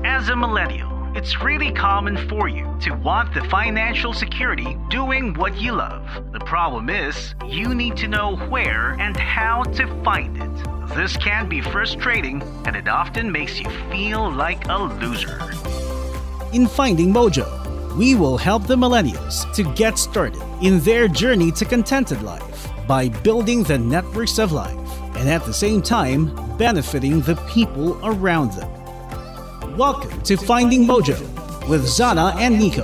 As a millennial, it's really common for you to want the financial security doing what you love. The problem is, you need to know where and how to find it. This can be frustrating and it often makes you feel like a loser. In Finding Mojo, we will help the millennials to get started in their journey to contented life by building the networks of life and at the same time benefiting the people around them. Welcome to Finding Mojo with Zana and Nico.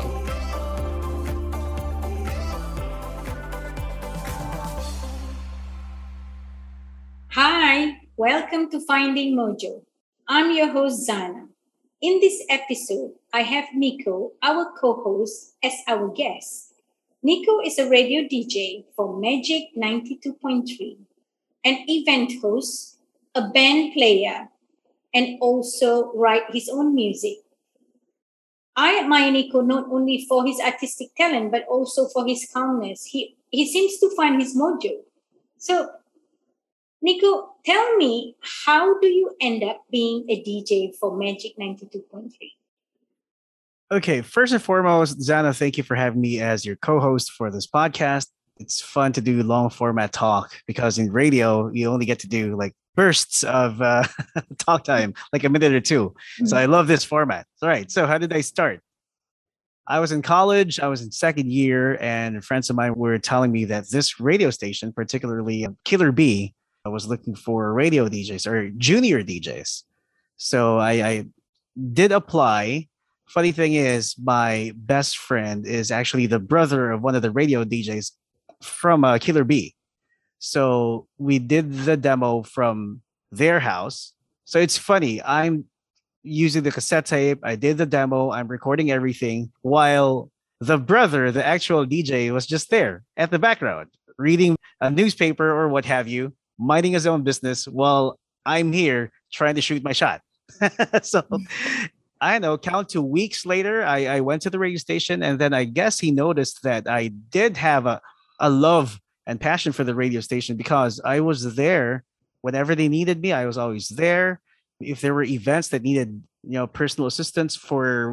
Hi, welcome to Finding Mojo. I'm your host Zana. In this episode, I have Nico, our co-host, as our guest. Nico is a radio DJ for Magic 92.3, an event host, a band player, and also write his own music. I admire Nico not only for his artistic talent, but also for his calmness. He seems to find his mojo. So, Nico, tell me, how do you end up being a DJ for Magic 92.3? Okay, first and foremost, Zana, thank you for having me as your co-host for this podcast. It's fun to do long format talk because in radio, you only get to do like bursts of talk time, like a minute or two. So I love this format. All right, so how did I start? I was in college, I was in second year, and friends of mine were telling me that this radio station, particularly Killer B, was looking for radio DJs or junior DJs. So I did apply. Funny thing is, my best friend is actually the brother of one of the radio DJs from Killer B. So we did the demo from their house. So it's funny. I'm using the cassette tape. I did the demo. I'm recording everything while the brother, the actual DJ, was just there at the background, reading a newspaper or what have you, minding his own business while I'm here trying to shoot my shot. So I don't know, count to weeks later, I went to the radio station and then I guess he noticed that I did have a love and passion for the radio station because I was there whenever they needed me. I was always there. If there were events that needed, personal assistance for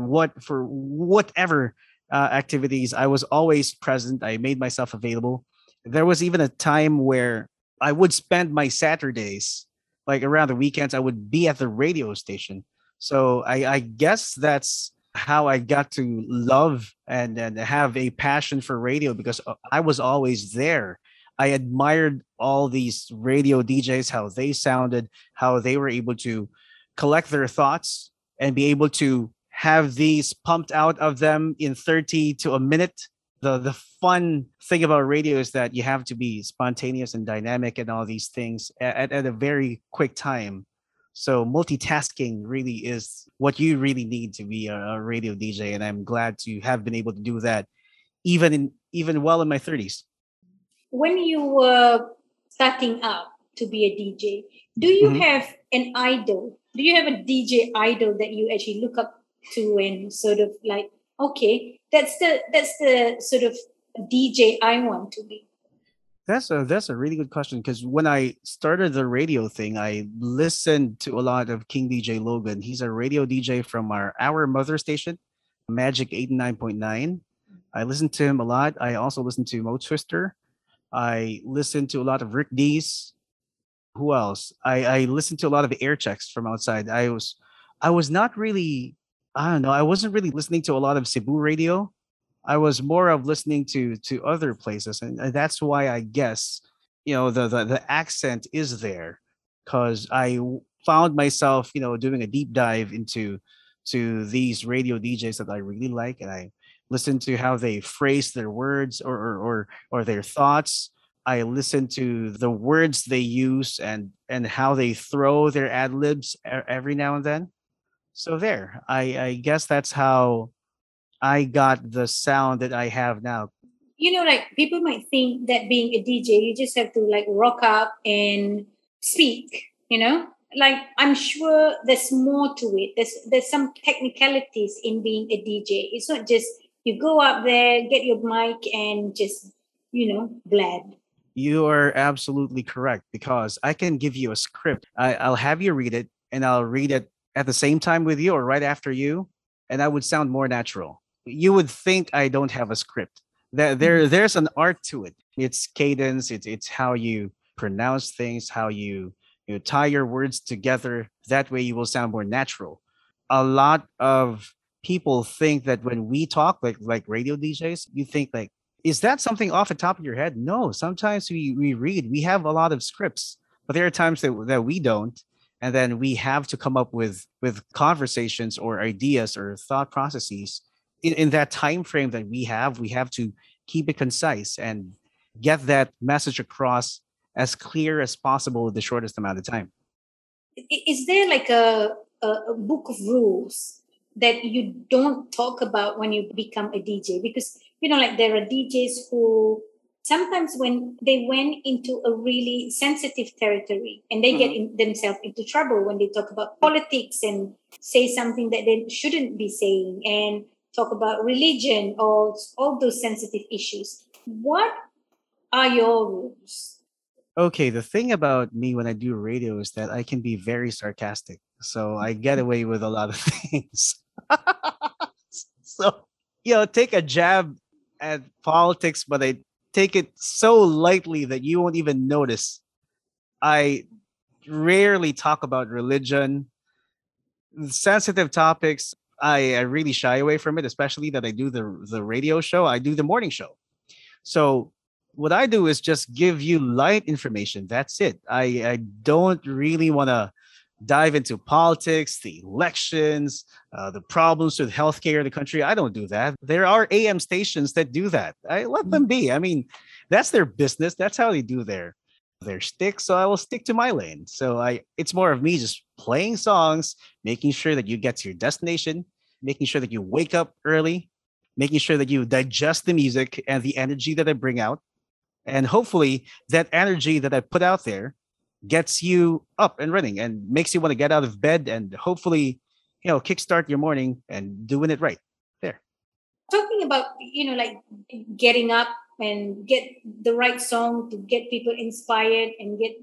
whatever activities, I was always present. I made myself available. There was even a time where I would spend my Saturdays, like around the weekends, I would be at the radio station. So I guess that's how I got to love and have a passion for radio because I was always there. I admired all these radio DJs, how they sounded, how they were able to collect their thoughts and be able to have these pumped out of them in 30 to a minute. The fun thing about radio is that you have to be spontaneous and dynamic and all these things at a very quick time. So multitasking really is what you really need to be a radio DJ, and I'm glad to have been able to do that, even well in my 30s. When you were starting out to be a DJ, do you have an idol? Do you have a DJ idol that you actually look up to and sort of like, okay, that's the sort of DJ I want to be? That's a really good question because when I started the radio thing, I listened to a lot of King DJ Logan. He's a radio DJ from our mother station, Magic 89.9. I listened to him a lot. I also listened to Mo Twister. I listened to a lot of Rick Dees. Who else? I listened to a lot of air checks from outside. I was not really, I don't know, I wasn't really listening to a lot of Cebu radio. I was more of listening to other places, and that's why I guess the accent is there, because found myself doing a deep dive into these radio DJs that I really like, and I listened to how they phrase their words or their thoughts. I listen to the words they use and how they throw their ad libs every now and then. So there, I guess that's how I got the sound that I have now. Like people might think that being a DJ, you just have to like rock up and speak, Like I'm sure there's more to it. There's some technicalities in being a DJ. It's not just you go up there, get your mic and just, blab. You are absolutely correct because I can give you a script. I'll have you read it and I'll read it at the same time with you or right after you, and I would sound more natural. You would think I don't have a script. There's an art to it. It's cadence. It's how you pronounce things, how you tie your words together. That way, you will sound more natural. A lot of people think that when we talk, like radio DJs, you think like, is that something off the top of your head? No. Sometimes we read. We have a lot of scripts, but there are times that we don't, and then we have to come up with conversations or ideas or thought processes in that time frame that we have to keep it concise and get that message across as clear as possible in the shortest amount of time. Is there like a book of rules that you don't talk about when you become a DJ? Because, like there are DJs who sometimes when they went into a really sensitive territory and they get themselves into trouble when they talk about politics and say something that they shouldn't be saying and talk about religion or all those sensitive issues. What are your rules? Okay, the thing about me when I do radio is that I can be very sarcastic. So I get away with a lot of things. So, take a jab at politics, but I take it so lightly that you won't even notice. I rarely talk about religion, sensitive topics. I really shy away from it, especially that I do the radio show. I do the morning show. So what I do is just give you light information. That's it. I don't really want to dive into politics, the elections, the problems with healthcare in the country. I don't do that. There are AM stations that do that. I let them be. I mean, that's their business. That's how they do their stick. So I will stick to my lane. So it's more of me just playing songs, making sure that you get to your destination, making sure that you wake up early, making sure that you digest the music and the energy that I bring out. And hopefully that energy that I put out there gets you up and running and makes you want to get out of bed and hopefully, kickstart your morning and doing it right there. Talking about, like getting up and get the right song to get people inspired and get,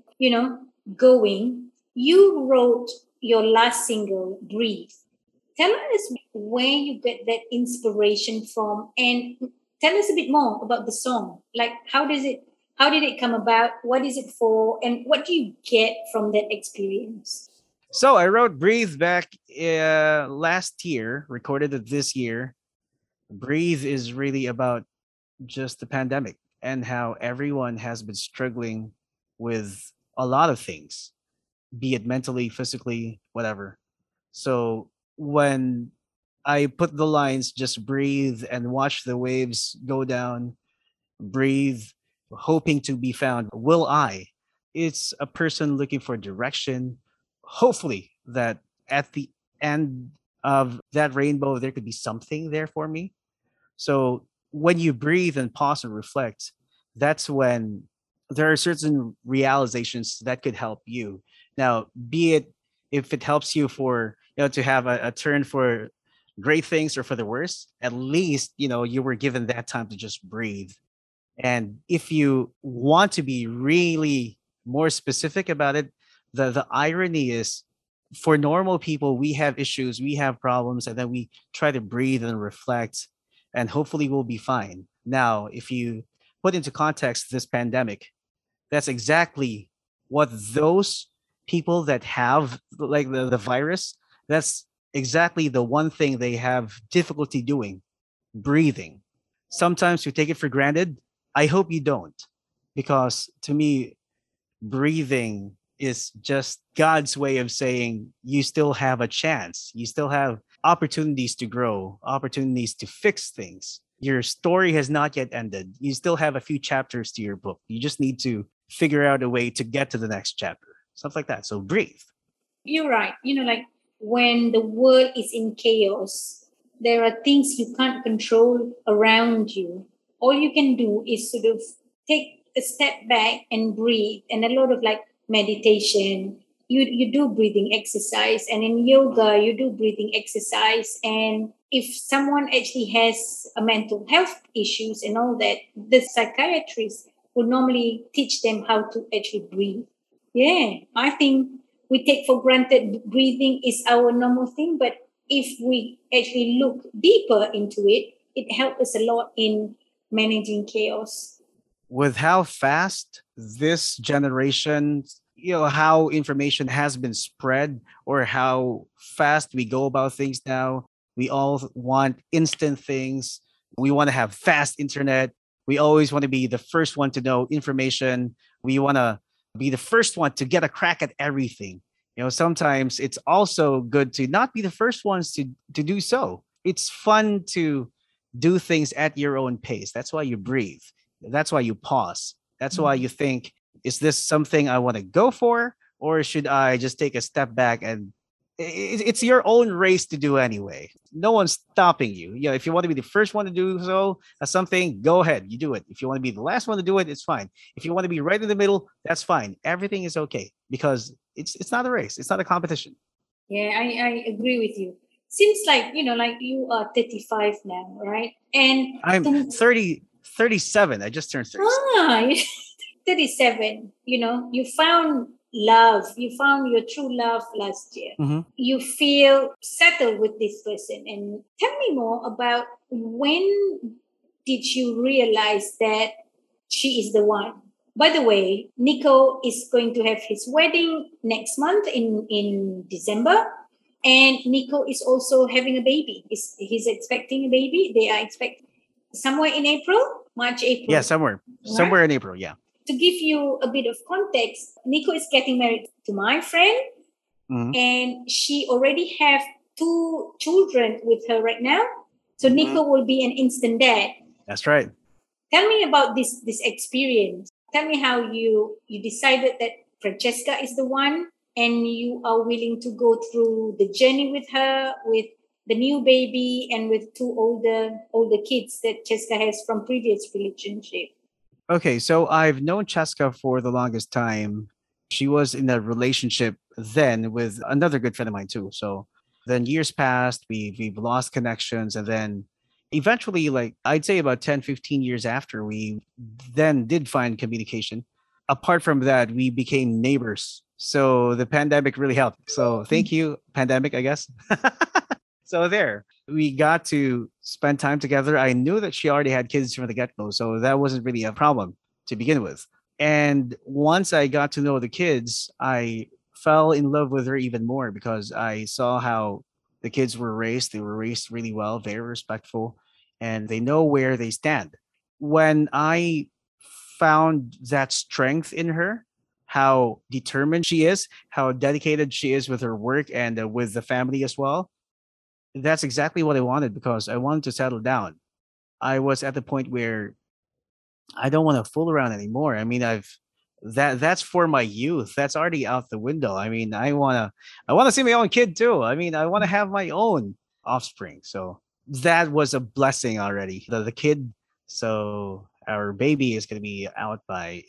going. You wrote your last single, Breathe. Tell us where you get that inspiration from and tell us a bit more about the song. Like, how did it come about? What is it for? And what do you get from that experience? So I wrote Breathe back last year, recorded it this year. Breathe is really about just the pandemic and how everyone has been struggling with a lot of things, be it mentally, physically, whatever. So when I put the lines, just breathe and watch the waves go down, breathe, hoping to be found, will I? It's a person looking for direction. Hopefully, that at the end of that rainbow, there could be something there for me. So when you breathe and pause and reflect, that's when there are certain realizations that could help you. Now, be it if it helps you for, to have a turn for great things or for the worse, at least, you were given that time to just breathe. And if you want to be really more specific about it, the irony is for normal people, we have issues, we have problems, and then we try to breathe and reflect, and hopefully we'll be fine. Now, if you put into context this pandemic, that's exactly what those people that have like the virus, that's exactly the one thing they have difficulty doing, breathing. Sometimes we take it for granted. I hope you don't, because to me, breathing is just God's way of saying you still have a chance. You still have opportunities to grow, opportunities to fix things. Your story has not yet ended. You still have a few chapters to your book. You just need to figure out a way to get to the next chapter, stuff like that. So breathe. You're right. Like when the world is in chaos, there are things you can't control around you. All you can do is sort of take a step back and breathe, and a lot of like meditation. You do breathing exercise, and in yoga you do breathing exercise. And if someone actually has a mental health issues and all that, the psychiatrist would normally teach them how to actually breathe. Yeah, I think we take for granted breathing is our normal thing, but if we actually look deeper into it, it helps us a lot in managing chaos. With how fast this generation, how information has been spread or how fast we go about things now, we all want instant things. We want to have fast internet. We always want to be the first one to know information. We want to be the first one to get a crack at everything. Sometimes it's also good to not be the first ones to do so. It's fun to do things at your own pace. That's why you breathe. That's why you pause. That's why you think, is this something I want to go for? Or should I just take a step back and it's your own race to do anyway. No one's stopping you. If you want to be the first one to do so something, go ahead. You do it. If you want to be the last one to do it, it's fine. If you want to be right in the middle, that's fine. Everything is okay because it's not a race. It's not a competition. Yeah, I agree with you. Seems like, like you are 35 now, right? And I'm 37. I just turned 37. 37. You found love. You found your true love last year. Mm-hmm. You feel settled with this person. And tell me more about, when did you realize that she is the one? By the way, Nico is going to have his wedding next month in December. And Nico is also having a baby. He's expecting a baby. They are expecting somewhere in March, April. Yeah, somewhere in April. Yeah. To give you a bit of context, Nico is getting married to my friend, and she already have 2 children with her right now. So Nico will be an instant dad. That's right. Tell me about this experience. Tell me how you decided that Francesca is the one, and you are willing to go through the journey with her, with the new baby, and with 2 older kids that Cheska has from previous relationship. Okay, so I've known Cheska for the longest time. She was in a relationship then with another good friend of mine too. So then years passed, we've lost connections, and then eventually, like I'd say about 10, 15 years after, we then did find communication. Apart from that, we became neighbors. So the pandemic really helped. So thank you, pandemic, I guess. So there, we got to spend time together. I knew that she already had kids from the get-go, so that wasn't really a problem to begin with. And once I got to know the kids, I fell in love with her even more because I saw how the kids were raised. They were raised really well, very respectful, and they know where they stand. When I found that strength in her, how determined she is, how dedicated she is with her work and with the family as well, that's exactly what I wanted because I wanted to settle down. I was at the point where I don't want to fool around anymore. I mean, that's for my youth. That's already out the window. I mean, I wanna see my own kid too. I mean, I want to have my own offspring. So that was a blessing already. The kid. So our baby is going to be out by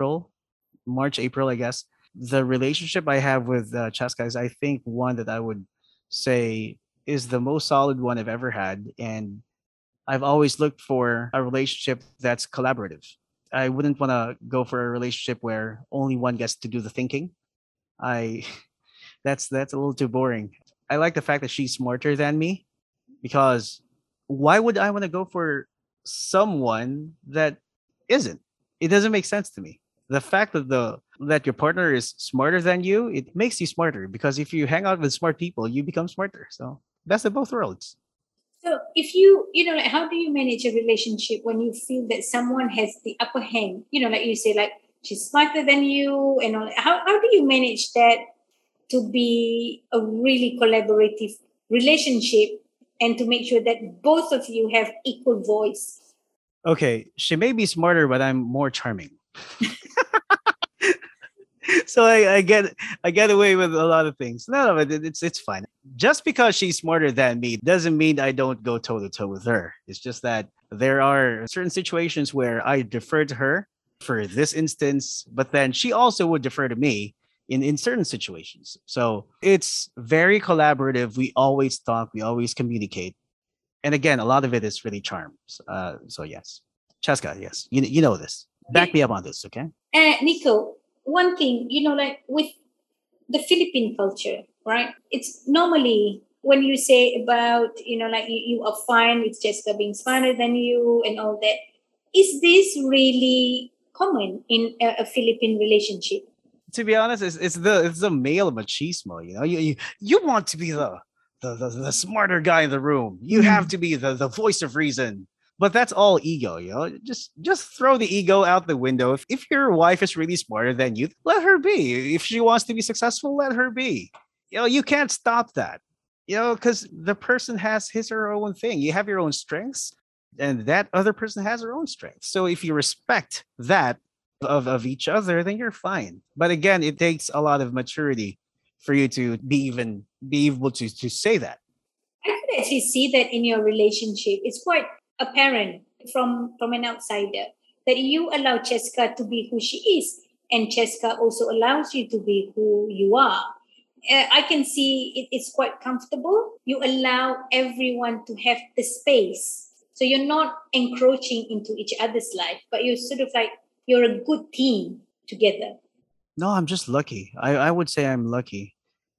March, April, I guess. The relationship I have with Cheska is, I think, one that I would say is the most solid one I've ever had. And I've always looked for a relationship that's collaborative. I wouldn't want to go for a relationship where only one gets to do the thinking. I that's a little too boring. I like the fact that she's smarter than me because why would I want to go for someone that isn't? It doesn't make sense to me. The fact that your partner is smarter than you, it makes you smarter because if you hang out with smart people, you become smarter. So best of both worlds. So if like, how do you manage a relationship when you feel that someone has the upper hand? Like you say, like she's smarter than you, and all. How do you manage that to be a really collaborative relationship and to make sure that both of you have equal voice? Okay, she may be smarter, but I'm more charming. So I get away with a lot of things. No, but it's fine. Just because she's smarter than me doesn't mean I don't go toe to toe with her. It's just that there are certain situations where I defer to her for this instance, but then she also would defer to me in certain situations. So it's very collaborative. We always talk, we always communicate. And again, a lot of it is really charm. So yes. Cheska, yes. You know this. Back me up on this, okay? Nico, one thing, like with the Philippine culture, right? It's normally when you say about, like you are fine with Jessica being smarter than you and all that, is this really common in a Philippine relationship? To be honest, it's the male machismo. You want to be the smarter guy in the room. You have to be the voice of reason. But that's all ego. Just throw the ego out the window. If your wife is really smarter than you, let her be. If she wants to be successful, let her be. You can't stop that. Because the person has his or her own thing. You have your own strengths, and that other person has her own strengths. So if you respect that of each other, then you're fine. But again, it takes a lot of maturity for you to be able to say that. I could actually see that in your relationship. It's quite apparent from an outsider that you allow Cheska to be who she is, and Cheska also allows you to be who you are. I can see it's quite comfortable. You allow everyone to have the space, so you're not encroaching into each other's life, but you're sort of like you're a good team together. No, I'm just lucky. I would say I'm lucky.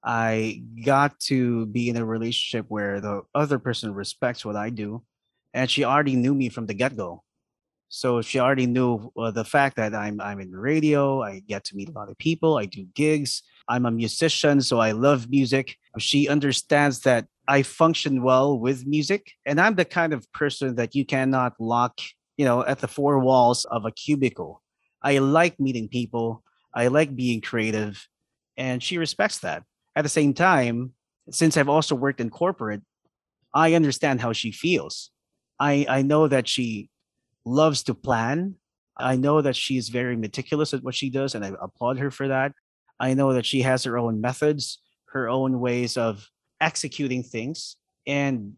I got to be in a relationship where the other person respects what I do, and she already knew me from the get go. So she already knew the fact that I'm in radio. I get to meet a lot of people. I do gigs. I'm a musician, so I love music. She understands that I function well with music, and I'm the kind of person that you cannot lock, at the four walls of a cubicle. I like meeting people. I like being creative, and she respects that. At the same time, since I've also worked in corporate, I understand how she feels. I know that she loves to plan. I know that she's very meticulous at what she does, and I applaud her for that. I know that she has her own methods, her own ways of executing things, and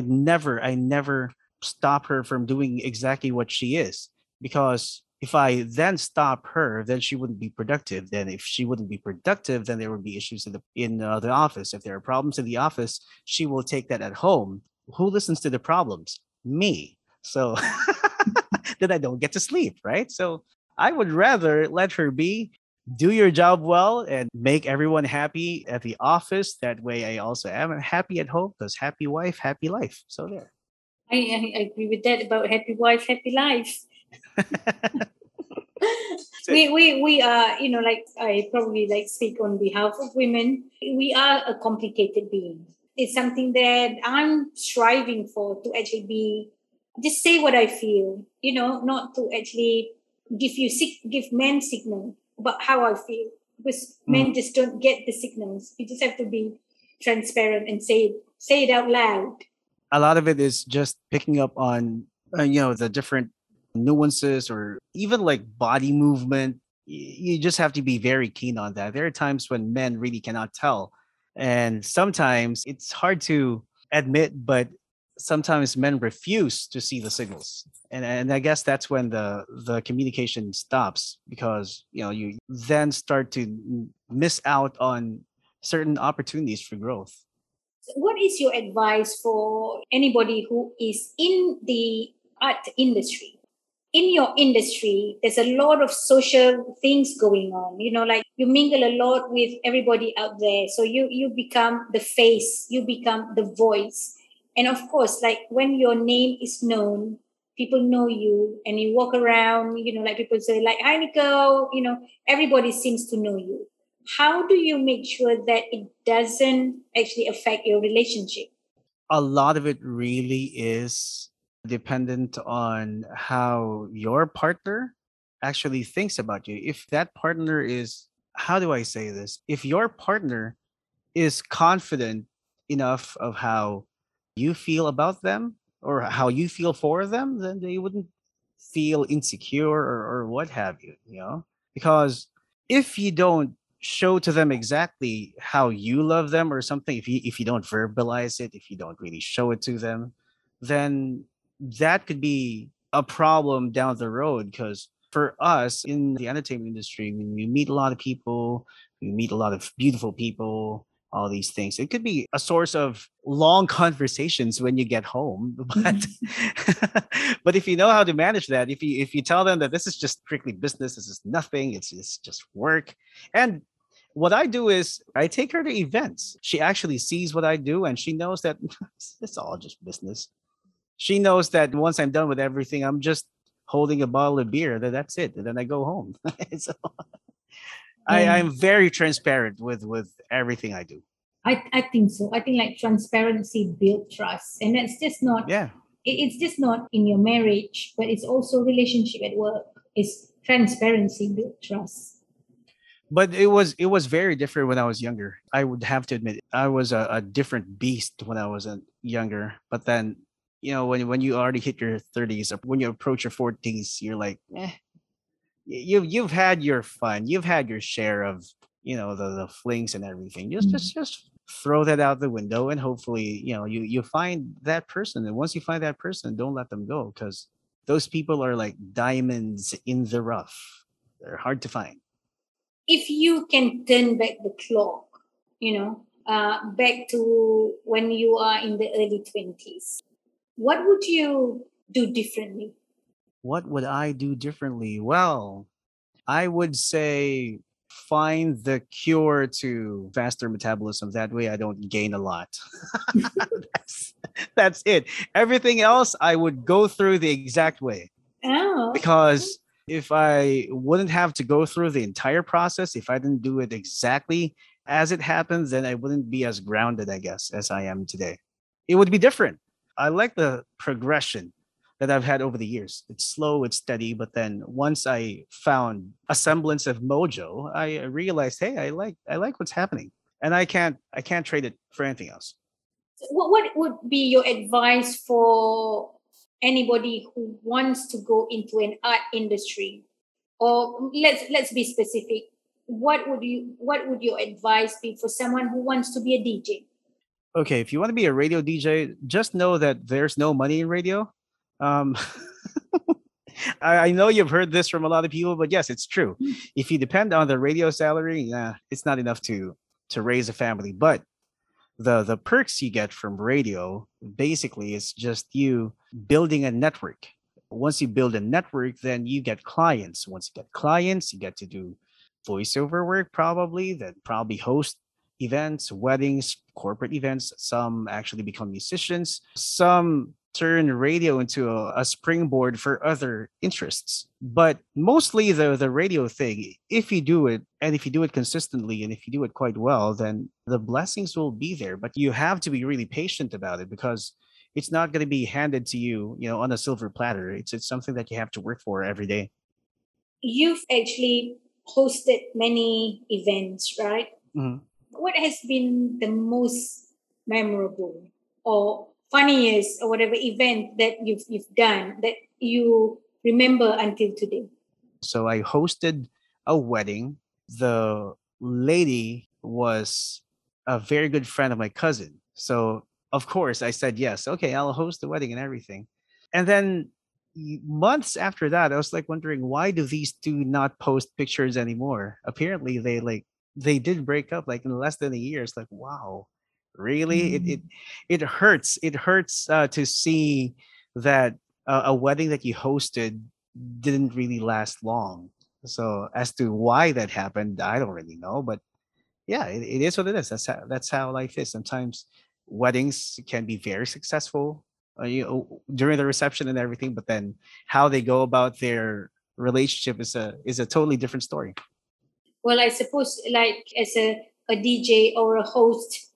I never stop her from doing exactly what she is, because if I then stop her, then she wouldn't be productive. Then if she wouldn't be productive, then there would be issues in the office. If there are problems in the office, she will take that at home. Who listens to the problems? Me. So then I don't get to sleep, right? So I would rather let her be, do your job well, and make everyone happy at the office. That way, I also am happy at home, because happy wife, happy life. So there. I agree with that about happy wife, happy life. So, We are, like I probably like speak on behalf of women. We are a complicated being. It's something that I'm striving for, to actually be, just say what I feel, not to actually give men signal about how I feel, because men mhm. just don't get the signals. You just have to be transparent and say it out loud. A lot of it is just picking up on the different nuances, or even like body movement. You just have to be very keen on that. There are times when men really cannot tell, and sometimes it's hard to admit, but sometimes men refuse to see the signals, and I guess that's when the communication stops, because you then start to miss out on certain opportunities for growth. What is your advice for anybody who is in the art industry? In your industry, there's a lot of social things going on. Like you mingle a lot with everybody out there. So you become the face, you become the voice. And of course, like when your name is known, people know you and you walk around, like people say, like, hi, Nico, everybody seems to know you. How do you make sure that it doesn't actually affect your relationship? A lot of it really is dependent on how your partner actually thinks about you. If that partner is, how do I say this? If your partner is confident enough of how you feel about them, or how you feel for them, then they wouldn't feel insecure, or what have you. Because if you don't show to them exactly how you love them or something, if you don't verbalize it, if you don't really show it to them, then that could be a problem down the road. Because for us in the entertainment industry, when we meet a lot of people, we meet a lot of beautiful people, all these things. It could be a source of long conversations when you get home. But but if you know how to manage that, if you tell them that this is just strictly business, this is nothing, it's just work. And What I do is I take her to events. She actually sees what I do and she knows that it's all just business. She knows that once I'm done with everything, I'm just holding a bottle of beer. That's it. And then I go home. So I'm very transparent with everything I do. I think so. I think like transparency build trust. And that's just not Yeah. it's just not in your marriage, but it's also relationship at work. It's transparency build trust. But it was very different when I was younger. I would have to admit I was a different beast when I was younger. But then, when you already hit your 30s, or when you approach your 40s, you're like, you've had your fun, you've had your share of the flings and everything. Just throw that out the window, and hopefully you find that person. And once you find that person, don't let them go, because those people are like diamonds in the rough. They're hard to find. If you can turn back the clock, back to when you are in the early 20s, what would you do differently? What would I do differently? Well, I would say find the cure to faster metabolism. That way I don't gain a lot. that's, that's it. Everything else I would go through the exact way. Oh, Because if I wouldn't have to go through the entire process, if I didn't do it exactly as it happens, then I wouldn't be as grounded, I guess, as I am today. It would be different. I like the progression that I've had over the years. It's slow, it's steady, but then once I found a semblance of mojo, I realized, hey, I like what's happening, and I can't trade it for anything else. what would be your advice for anybody who wants to go into an art industry? Or let's be specific. What would your advice be for someone who wants to be a DJ? Okay, if you want to be a radio DJ, just know that there's no money in radio. Um, I know you've heard this from a lot of people, but yes, it's true. If you depend on the radio salary, it's not enough to raise a family. But the perks you get from radio basically is just you building a network. Once you build a network, then you get clients. Once you get clients, you get to do voiceover work, probably, then probably host events, weddings, corporate events. Some actually become musicians. Some turn radio into a springboard for other interests. But mostly the radio thing, if you do it, and if you do it consistently, and if you do it quite well, then the blessings will be there. But you have to be really patient about it, because it's not going to be handed to you, on a silver platter. It's something that you have to work for every day. You've actually hosted many events, right? Mhm. What has been the most memorable or funniest or whatever event that you've done that you remember until today? So I hosted a wedding. The lady was a very good friend of my cousin. So, of course, I said yes. Okay, I'll host the wedding and everything. And then months after that, I was like wondering, why do these two not post pictures anymore? Apparently, they did break up like in less than a year. It's like, wow, really? It hurts. It hurts to see that a wedding that you hosted didn't really last long. So as to why that happened, I don't really know. But yeah, it is what it is. That's how life is. Sometimes weddings can be very successful, during the reception and everything, but then how they go about their relationship is a totally different story. Well, I suppose like as a DJ or a host,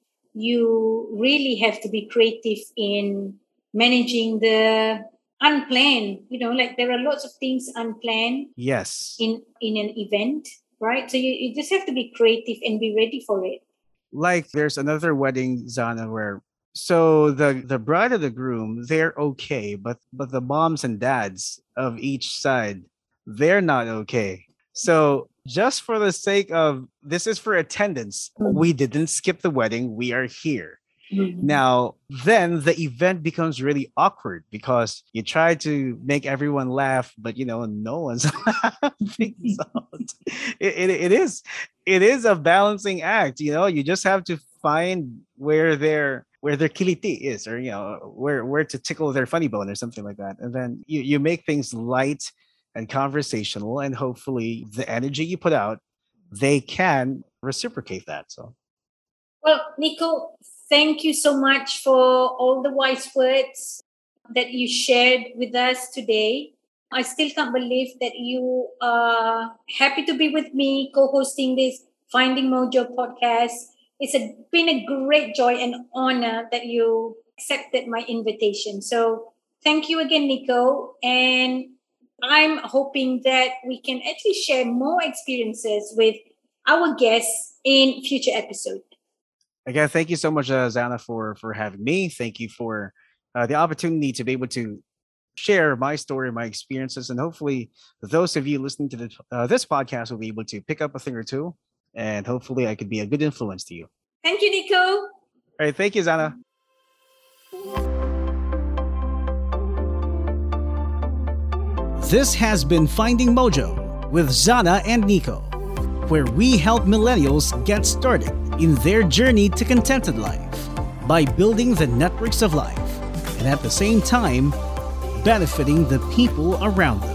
you really have to be creative in managing the unplanned. Like there are lots of things unplanned Yes. in an event, right? So you just have to be creative and be ready for it. Like there's another wedding, Zana, where so the bride of the groom, they're okay, but the moms and dads of each side, they're not okay. So just for the sake of this is for attendance, we didn't skip the wedding. We are here. Now, then the event becomes really awkward because you try to make everyone laugh, but no one's laughing. So it is a balancing act. You just have to find where their kiliti is, or where to tickle their funny bone or something like that. And then you make things light and conversational, and hopefully the energy you put out, they can reciprocate that. So, well, Nico, thank you so much for all the wise words that you shared with us today. I still can't believe that you are happy to be with me co-hosting this Finding Mojo podcast. Been a great joy and honor that you accepted my invitation. So thank you again, Nico. And I'm hoping that we can actually share more experiences with our guests in future episodes. again, thank you so much, Zana, for having me. Thank you for the opportunity to be able to share my story, my experiences, and hopefully those of you listening to this podcast will be able to pick up a thing or two, and hopefully I could be a good influence to you. Thank you, Nico. All right, thank you, Zana. This has been Finding Mojo with Zana and Nico, where we help millennials get started in their journey to contented life by building the networks of life and at the same time benefiting the people around them.